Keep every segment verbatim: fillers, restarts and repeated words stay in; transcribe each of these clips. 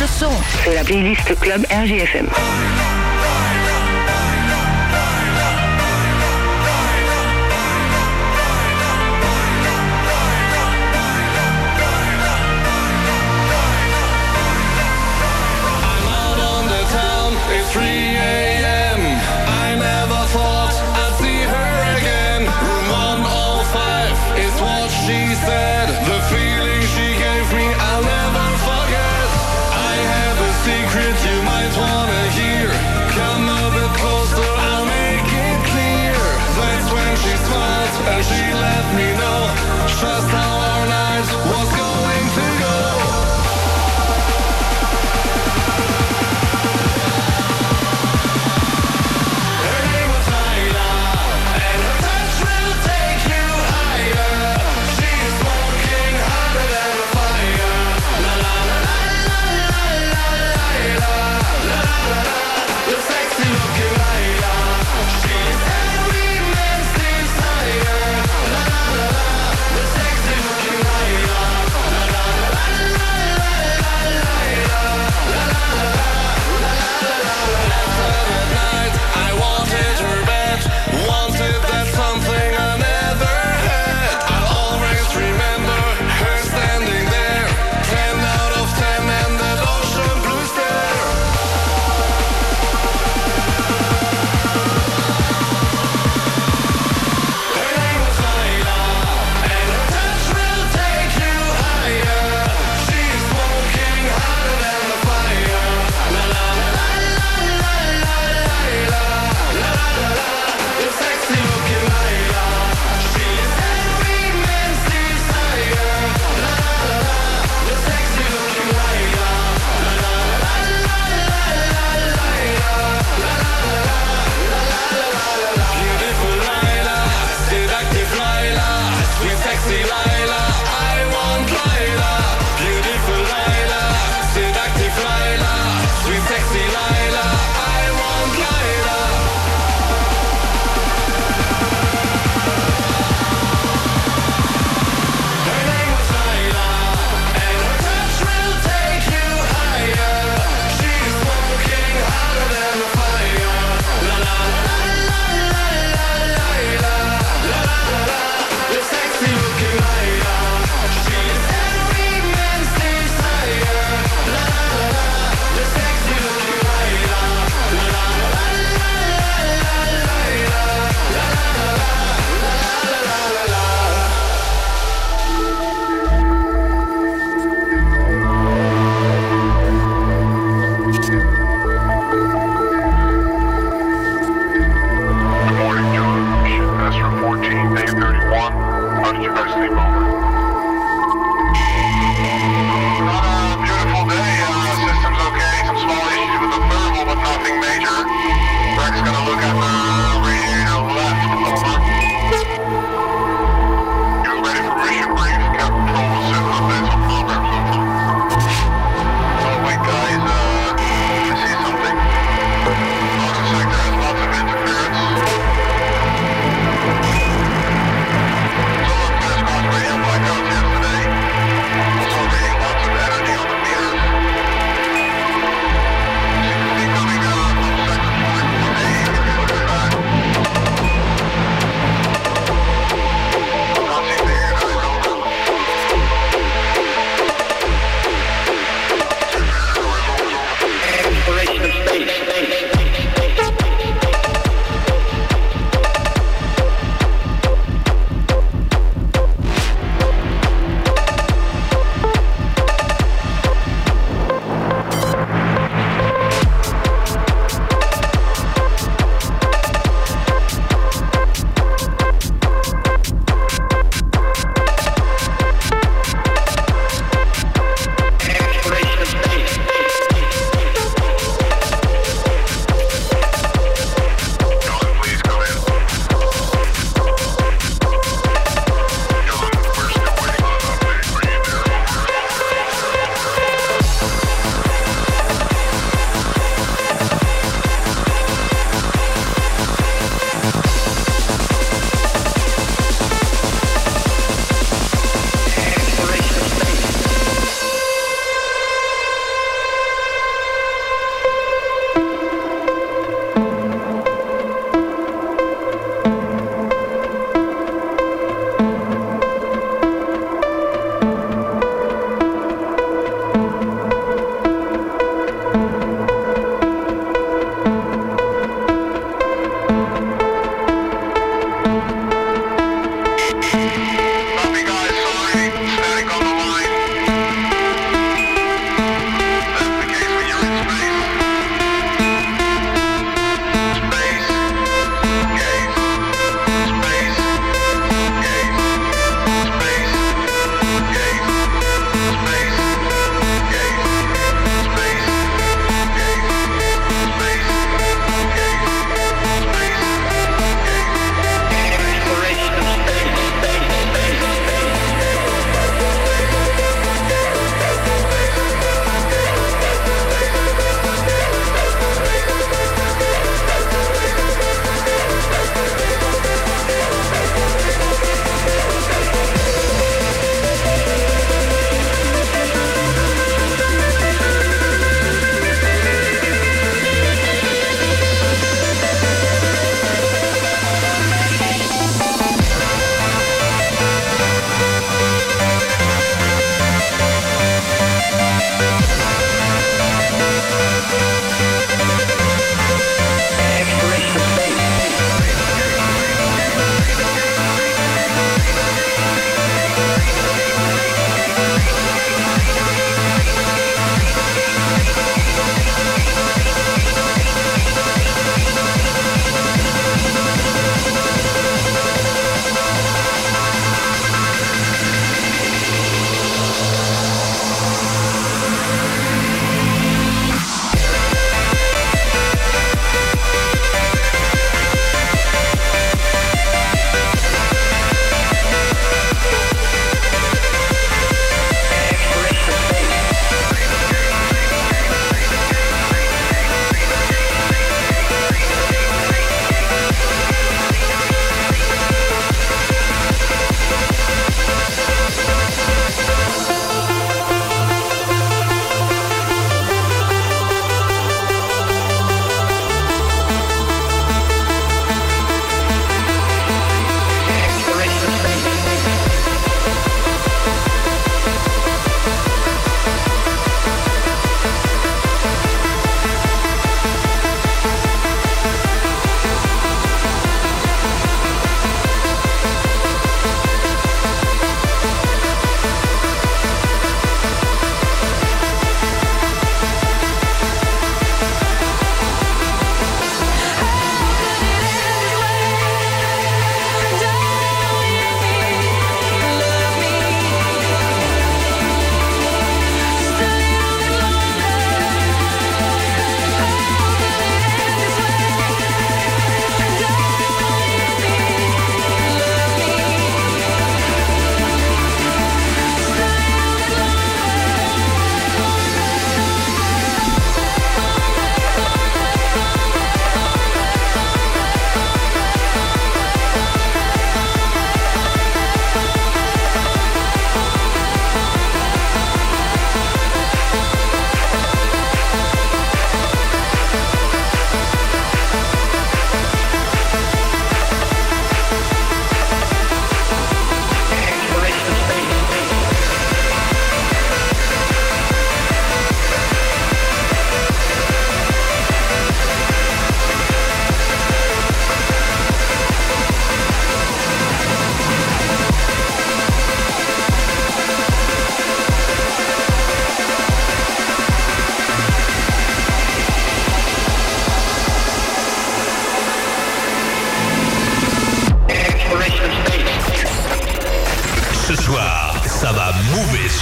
de son. C'est la playlist Club R J F M. three a.m. I never thought I'd see her again. Room one oh five is what she said. The feeling she gave me I'll never forget. I have a secret you might wanna hear.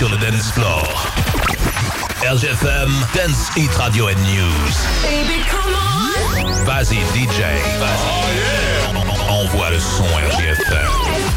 sur le dance floor. R G F M, Dance Hit Radio and News. Baby, come on. Vas-y, D J. Vas-y. Oh, yeah. Envoie le son R G F M.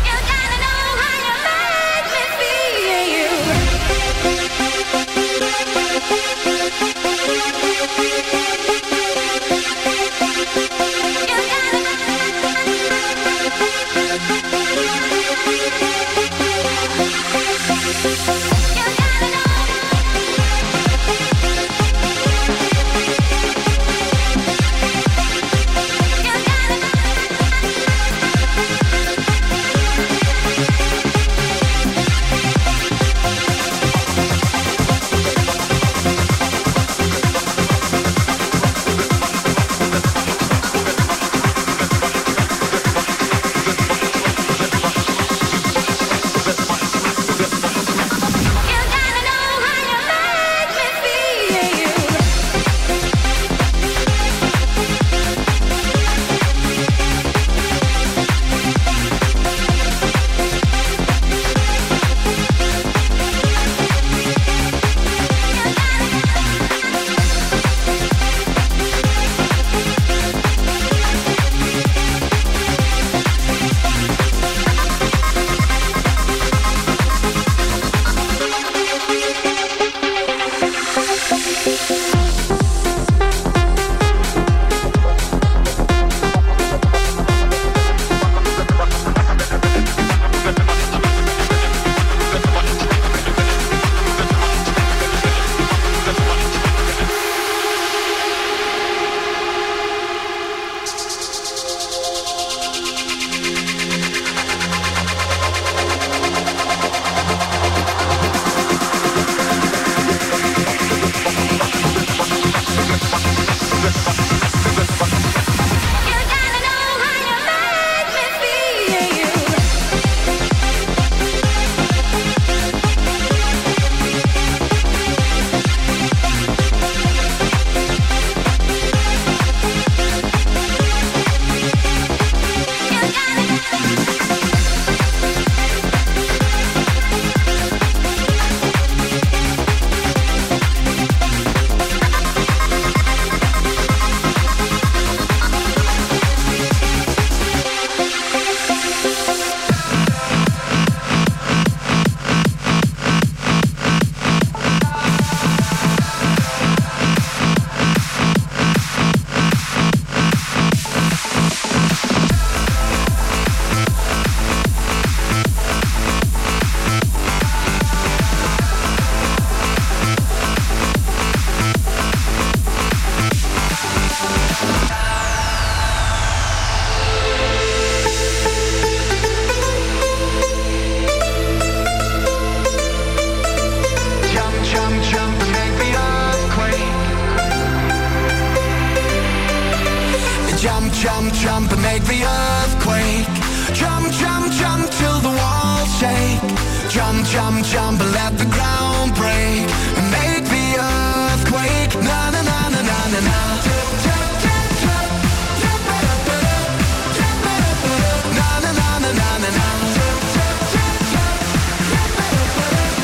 jump and make the earthquake. Jump, jump, jump till the walls shake. Jump, jump, jump and let the ground break. And make the earthquake. Na na na na na na na. Jump, jump, jump, jump. Jump it up, it up. Jump it up, it up. Na na na na na na na. Jump, jump, jump, jump. Jump it up, it up.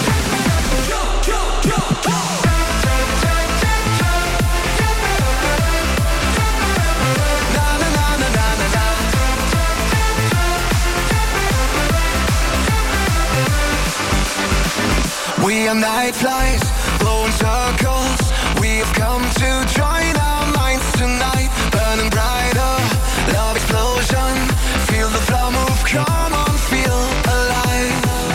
Jump, jump, jump, jump. We are night flies, blowing circles. We have come to join our minds tonight. Burning brighter, love explosion. Feel the flow move, come on, feel alive.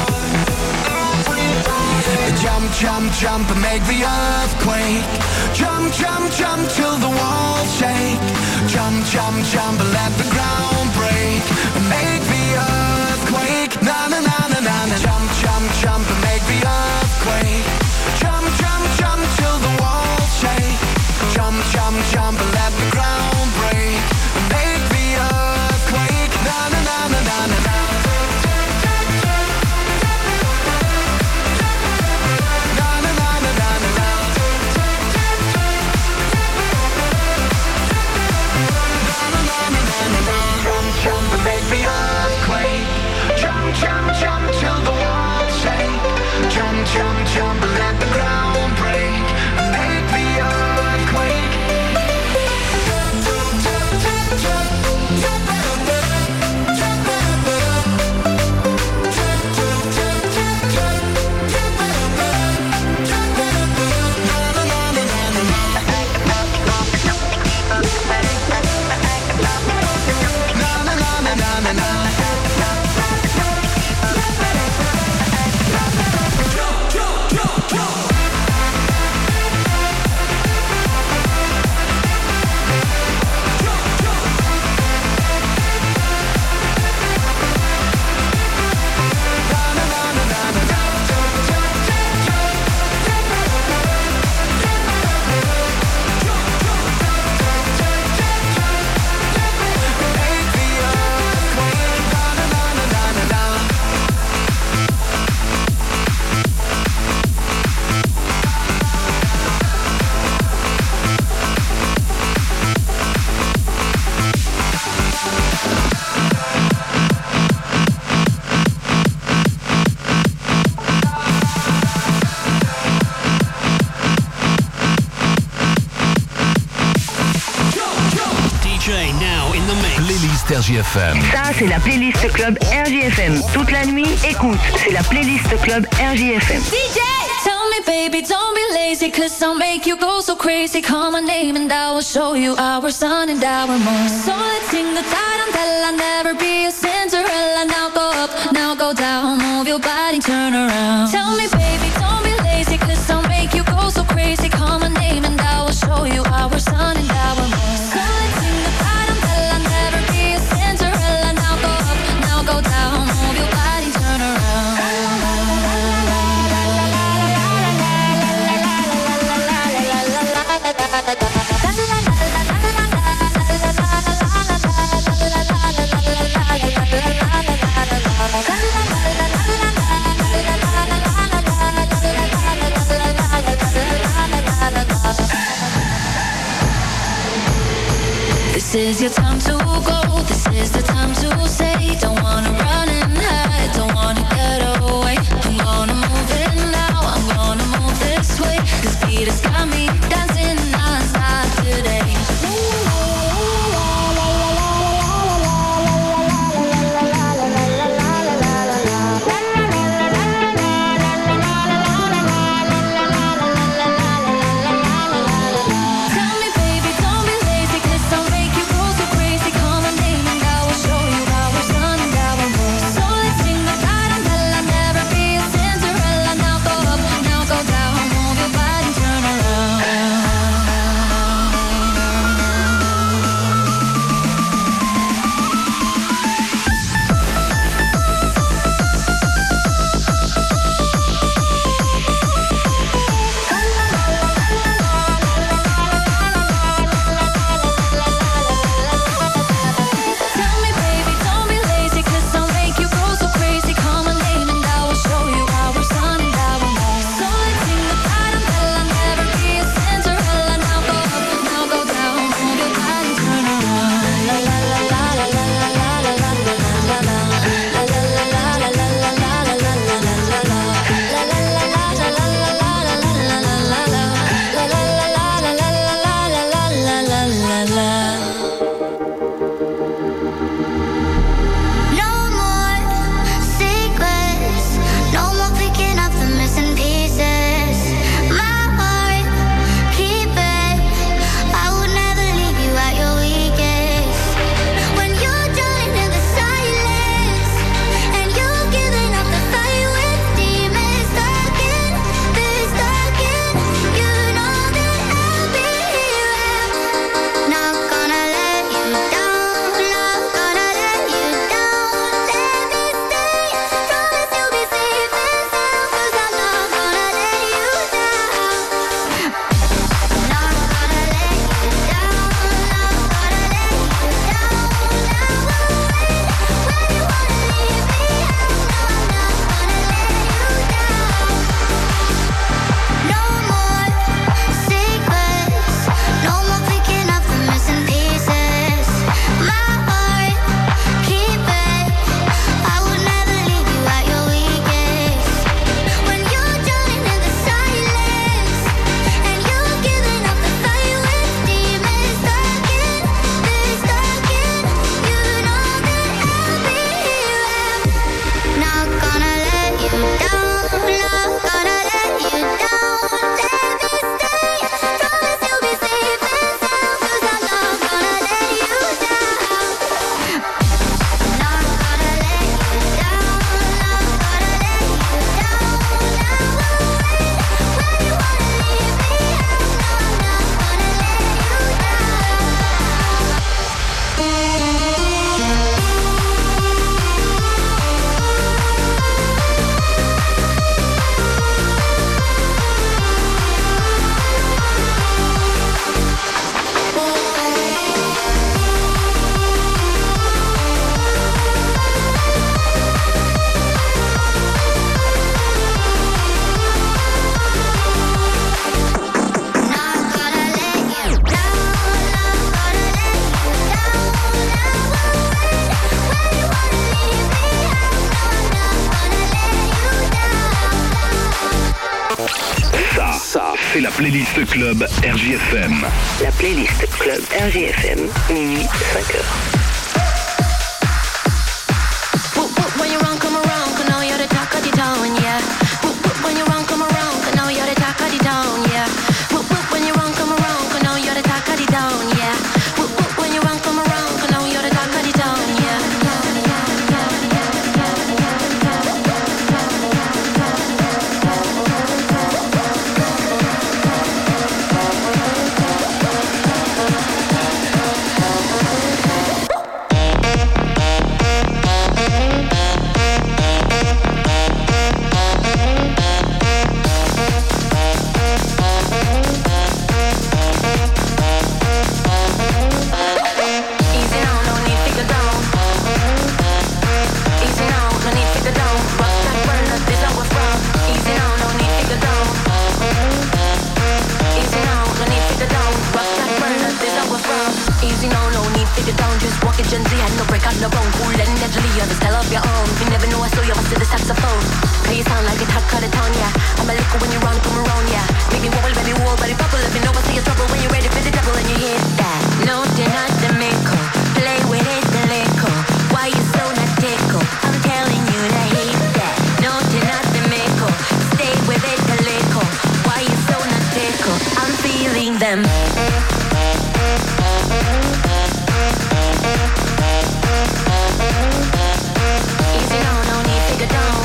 Jump, jump, jump and make the earthquake. Jump, jump, jump till the walls shake. Jump, jump, jump and let the ground break. And make the earthquake. Na na na na na na. Jump, jump, jump and make the earthquake. Jump, jump, jump till the walls shake. Jump, jump, jump and let the ground break. And make the earthquake. Na na na na na na na. Jump and make the earthquake. Jump, jump, jump till the walls shake. Jump, playlist R J F M. Ça, c'est la playlist club R J F M. Toute la nuit, écoute, c'est la playlist club R J F M. D J, tell me baby, don't be lazy, cause I'll make you go so crazy. Call my name and I will show you our sun and our moon. So let's sing the tarantella, never be a Cinderella. Now go up, now go down, move your body, turn around. Tell me baby, don't be lazy, cause I'll make you go so crazy. Call my name and I will show you our sun and our moon. So let's sing the tarantella, never be a Cinderella. Now go up, now go down, move your body, turn around. This is your time to go, this is the time to say, don't wanna run and hide, don't wanna get away. I'm gonna move it now, I'm gonna move this way. This beat has got me dancing non-stop today. c'est la playlist club R J F M. La playlist club R J F M, minuit cinq heures. break out no bone. Cool and deadly, you're the style of your own. You never know I saw you, I see the saxophone. Play you sound like it's hot, cut it on, yeah. I'm a liquor when you run, come around, yeah. Make me wobble, baby, wobble, body bubble. Let me know I see your trouble when you're ready for the double and you hit that. No, they're not the Miko. Play with it, the Lico. Why you so not tickle? I'm telling you to hate that. No, they're not the Miko. Stay with it, the Lico. Why you so not tickle? I'm feeling them. Easy now, no need to go down.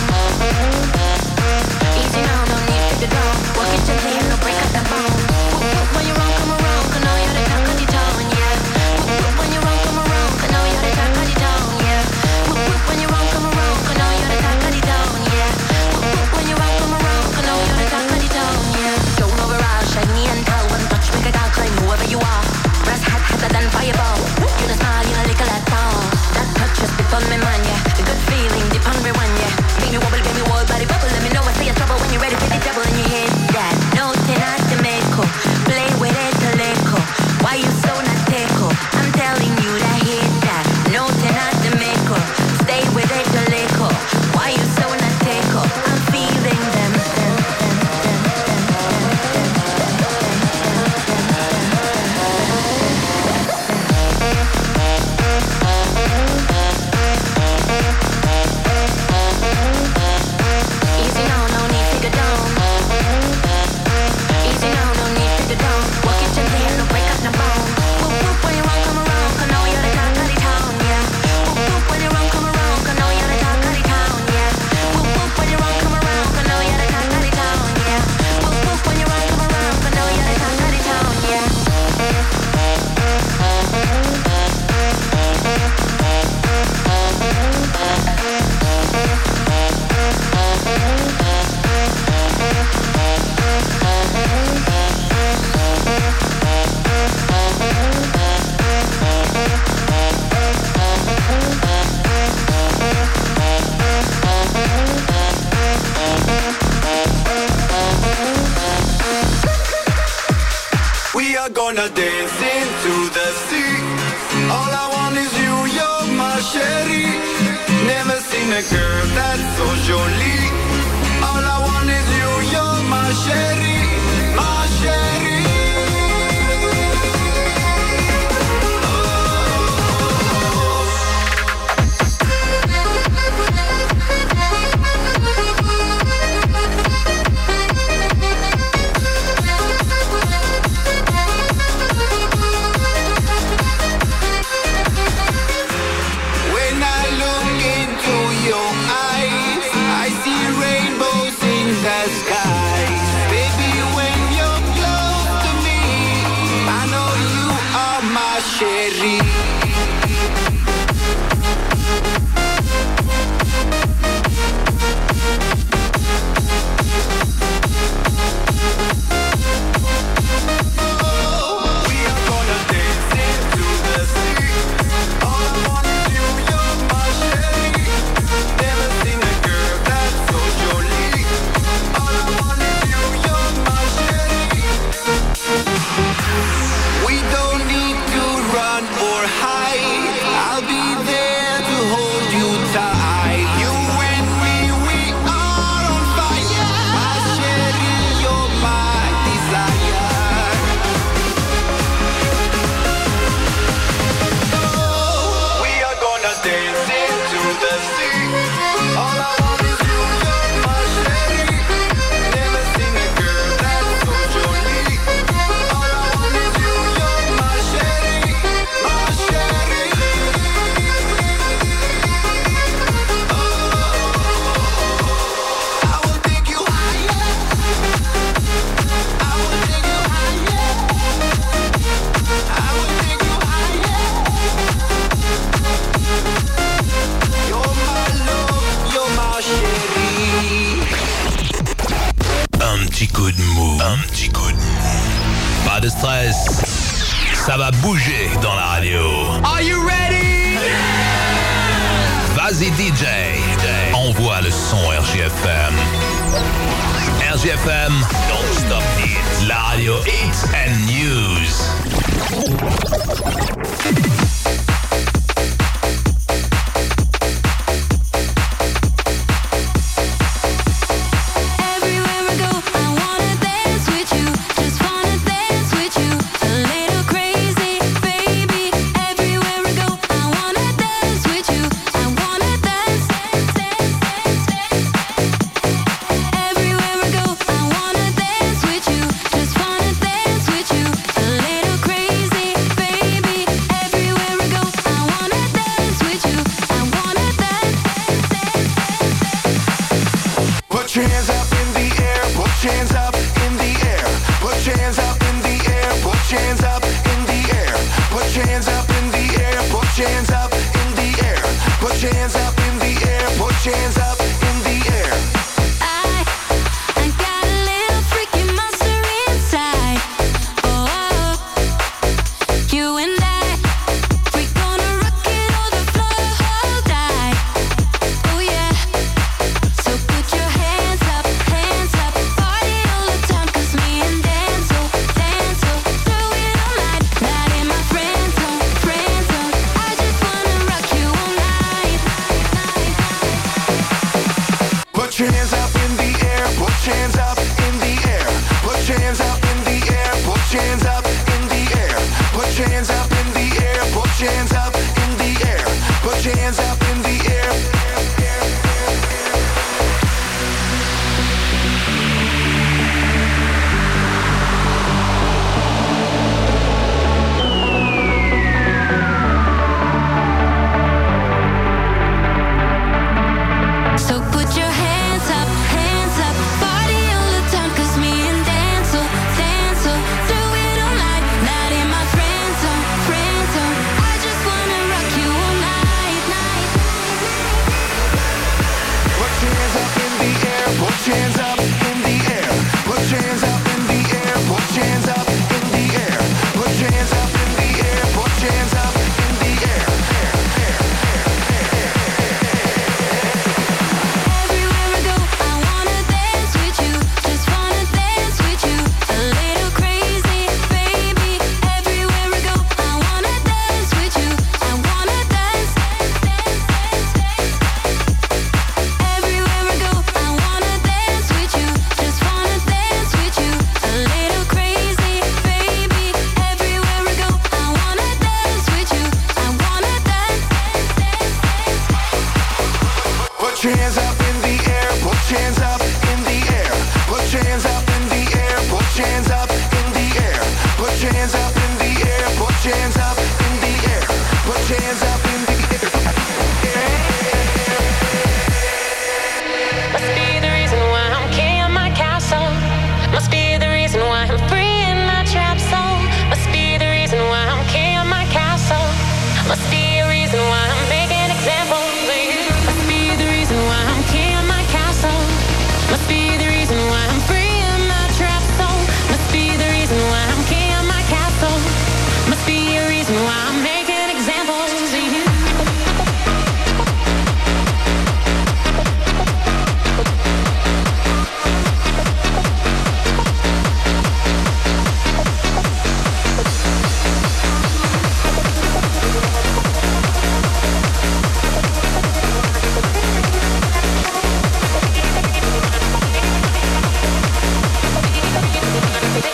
Easy now, no need to go down. Walk it gently and no break up the bone. When you run, come around, 'cause now you're the talk of the town, yeah. When you run, come around, 'cause now you're the talk of the town, yeah. When you run, come around, 'cause now you're the talk of the town, yeah. When you run, come around, 'cause now you're the talk of the town, yeah. Don't override, shiny and tall. One touch, make a girl climb whoever you are. Brass hat, hotter than fireball. You don't smile, you don't lick at all. That touch just dip on me, man, yeah. A good feeling, dip on me one, yeah. Make me wobble, baby, wobble, body bubble. Let me know I see your trouble when you're ready for the double and you hit that. No, they're not the Miko. Play with it, the Lico. Why you so not tickle? I'm telling you to hit that. No, they're not the Miko. Stay with it, the Lico. Why you so not tickle? I'm feeling them. Easy now, no need to go down. Easy now, no need to go down. Walk it gently and no break up the bone. Whoop whoop when you run, come around, 'cause now you're the talk of the town, yeah. Whoop whoop when you run, come around, 'cause now you're the talk of the town, yeah. Whoop whoop when you run, come around, 'cause now you're the talk of the town, yeah. Whoop whoop when you run, come around, 'cause now you're the talk of the town, yeah. We are gonna dance into the sea. All I want is you, you're my chérie. Never seen a girl that's so jolie. All I want is you, you're my chérie, my chérie. When I look into your eyes, I see rainbows in the sky. Baby, when you're close to me, I know you are my chérie. We are gonna dance into the sea. All I want is you, you're my chérie. Never seen a girl that's so jolie. All I want is you, you're my chérie. We don't need to run or hide. I'll be there to hold you tight. You and me, we are on fire. My chérie, you're my desire. We are gonna dance into the sea. All I want is you, you're my chérie. Never seen a girl that's so jolie. All I want is you, you're my chérie, my chérie. I will take you higher. I will take you higher. I will take you higher. You're my love, you're my chérie. Un petit coup de mou, un petit coup de mou. Pas de stress, ça va bouger dans la radio. Are you ready? Vas-y D J, envoie le son R J F M. R J F M, don't stop it. La radio hits and news.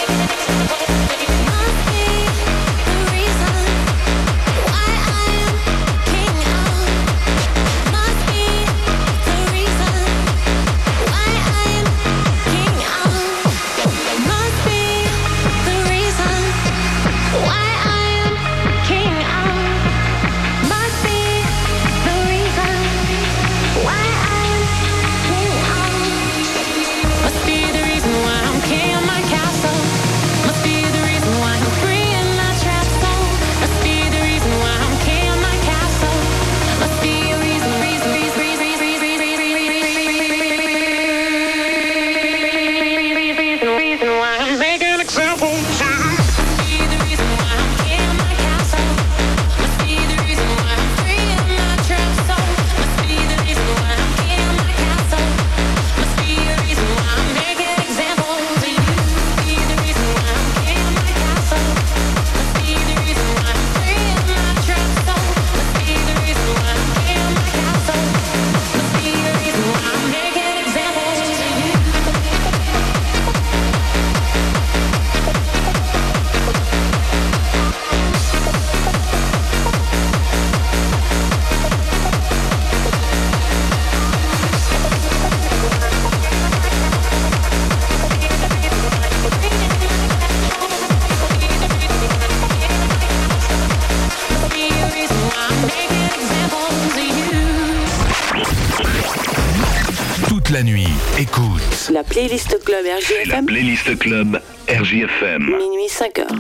La nuit, écoute. La playlist club R J F M. La playlist club R J F M. Minuit cinq heures.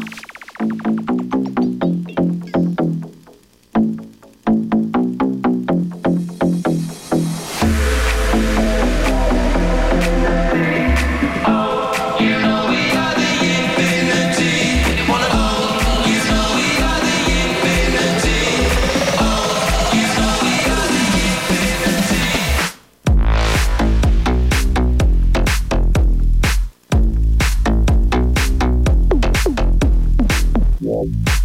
Yeah.